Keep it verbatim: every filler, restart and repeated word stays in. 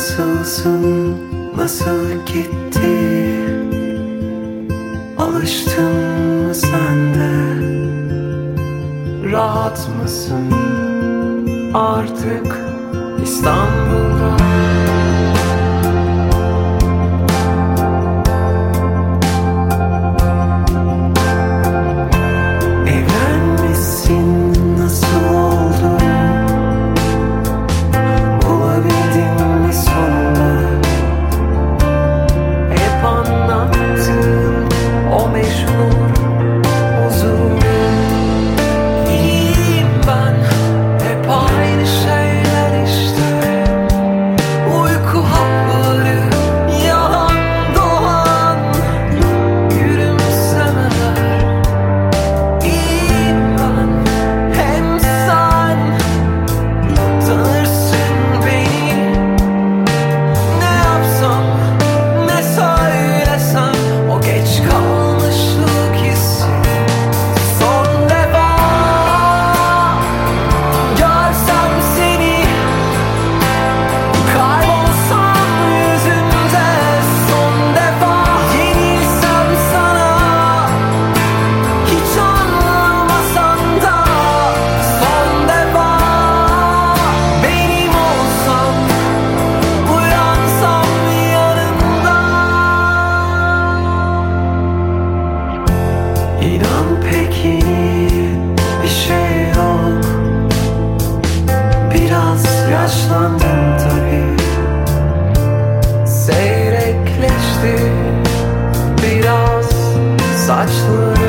Nasılsın, nasıl gitti? Alıştın mı sen de? Rahat mısın artık İstanbul'da? Evlenmişsin, nasıl oldu? Bulabildin mi sonunda? Hep anlattığın o meşhur huzur. İyiyim ben, hep aynı şeyler işte. Uyku hapları, yalan dolan gülümsemeler. İyiyim ben, hem sen tanırsın beni. Ne yapsam, ne söylesem, o geç kalmışlık hissi. Son defa görsem seni, kaybolsam yüzünde. Son defa yenilsem sana, hiç anlamasan da. Son defa benim olsam, uyansam yanımda. İnan pek yeni bir şey yok. Biraz yaşlandım tabii. Seyrekleşti biraz saçları.